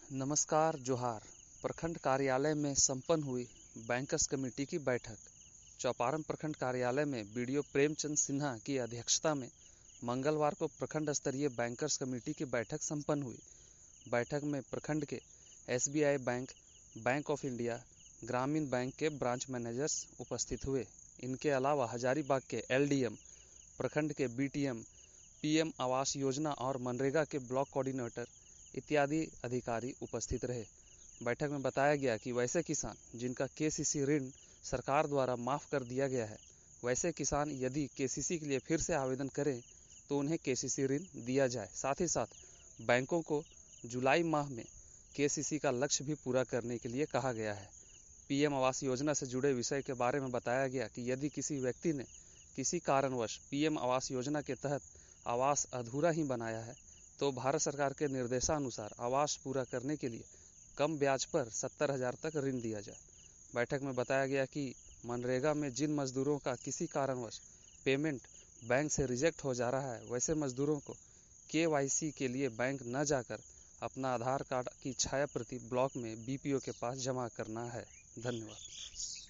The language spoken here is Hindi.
नमस्कार जोहार। प्रखंड कार्यालय में संपन्न हुई बैंकर्स कमेटी की बैठक। चौपारण प्रखंड कार्यालय में बीडीओ प्रेमचंद सिन्हा की अध्यक्षता में मंगलवार को प्रखंड स्तरीय बैंकर्स कमेटी की बैठक संपन्न हुई। बैठक में प्रखंड के SBI bank, bank of India, ग्रामीण बैंक के ब्रांच मैनेजर्स उपस्थित हुए। इनके अलावा हजारीबाग के एलडीएम, प्रखंड के बीटीएम, पीएम आवास योजना और मनरेगा के ब्लॉक कोऑर्डिनेटर इत्यादि अधिकारी उपस्थित रहे। बैठक में बताया गया कि वैसे किसान जिनका केसीसी ऋण सरकार द्वारा माफ कर दिया गया है, वैसे किसान यदि केसीसी के लिए फिर से आवेदन करें तो उन्हें केसीसी ऋण दिया जाए। साथ ही साथ बैंकों को जुलाई माह में केसीसी का लक्ष्य भी पूरा करने के लिए कहा गया है। पीएम आवास योजना से जुड़े विषय के बारे में बताया गया कि यदि किसी व्यक्ति ने किसी कारणवश पीएम आवास योजना के तहत आवास अधूरा ही बनाया है तो भारत सरकार के निर्देशानुसार आवास पूरा करने के लिए कम ब्याज पर 70,000 तक ऋण दिया जाए। बैठक में बताया गया कि मनरेगा में जिन मजदूरों का किसी कारणवश पेमेंट बैंक से रिजेक्ट हो जा रहा है, वैसे मजदूरों को केवाईसी के लिए बैंक न जाकर अपना आधार कार्ड की छाया प्रति ब्लॉक में बीपीओ के पास जमा करना है। धन्यवाद।